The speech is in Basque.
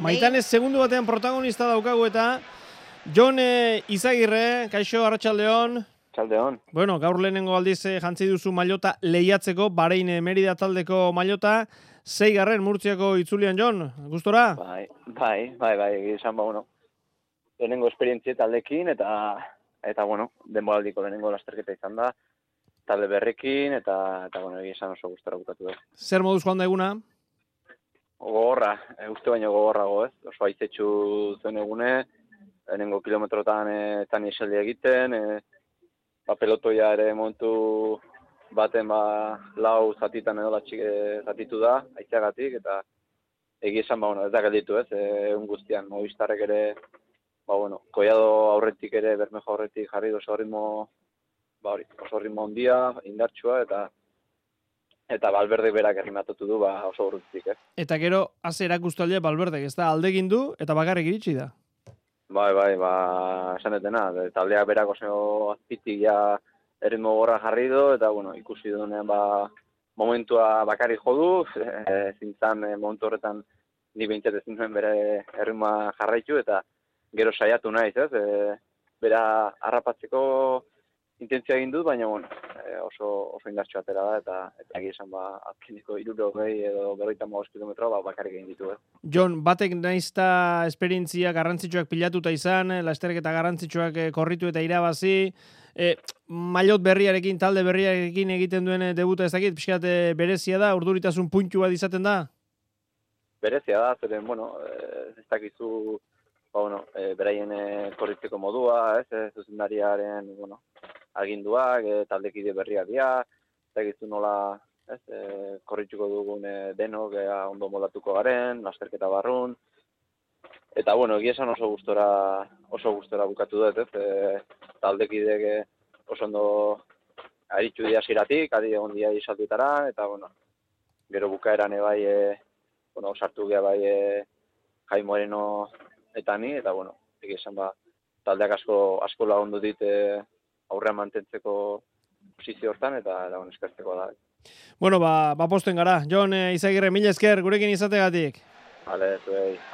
Maitanez segundu batean protagonista daukagu eta Jon Izagirre, kaixo, arratsaldeon. Arratsaldeon. Bueno, gaur lehenengo aldiz jantzi duzu mailota lehiatzeko, Bahrein Merida taldeko mailota, 6. Murtziako itzulian, Jon, gustora? Bai, izan bueno. Lehenengo esperientzia taldekin eta bueno, denboraldiko lehenengo lasterketa izan da. Talde berrekin eta bueno, izan oso gustora bukatu da. Zer moduz joan da eguna? Gogorra, uste baino gogorrago, ez? Oso aizetxu zuen egune, lehenengo kilometrotan tan iseldi egiten, pelotoia ere momentu baten lau zatitan edo zatitu da, aizeagatik, eta egia esan, ez da gelditu, ez? Egun guztian, Movistarrek ere, Koiado aurretik ere, Bermejo aurretik jarri oso ritmo handia, indartsua, eta Valverde berak errimatutu du oso urrutik, Eta gero, haze erakustaldia Valverdek, ez da, aldegin du, eta bakarrik iritsi da. Bai, esan etena, taldeak berak oso azpitik ja erritmo gorra jarri du, eta ikusi duenean momentua bakarrik jo du, zintzan momentu horretan ni behintzat ezin nuen bere erritmoa jarraitu, eta gero saiatu naiz, bera harrapatzeko intentzia egin dut, baina oso indartxo atera da, eta egia esan azkeneko 60 edo 55 kilometroa bakarrik egin ditu. Jon, batek naizta esperientzia garrantzitsuak pilatuta izan, lasterketa garrantzitsuak korritu eta irabazi, maillot berriarekin, talde berriarekin egiten duen debuta ez dakit, pixkat berezia da, urduritasun puntu bat izaten da? Berezia da, zeren, ez dakizu, beraien korritzeko modua, zuzendariaren, aginduak, taldekide berriak dira, ez dakizu nola korritxuko dugun denok ondo moldatuko garen, lasterketa barrun, eta egia esan oso gustora bukatu dut, taldekidek oso ondo aritxu dira ziratik, adi egon dira izaltutara, eta gero bukaeran sartu geha Jai Moreno eta ni, eta egia esan taldeak asko lagundu dit aurrean mantentzeko posizio hortan, eta eskertzeko da. Bueno, posten gara. Jon Izagirre, mila esker gurekin izategatik. Bale, zuei.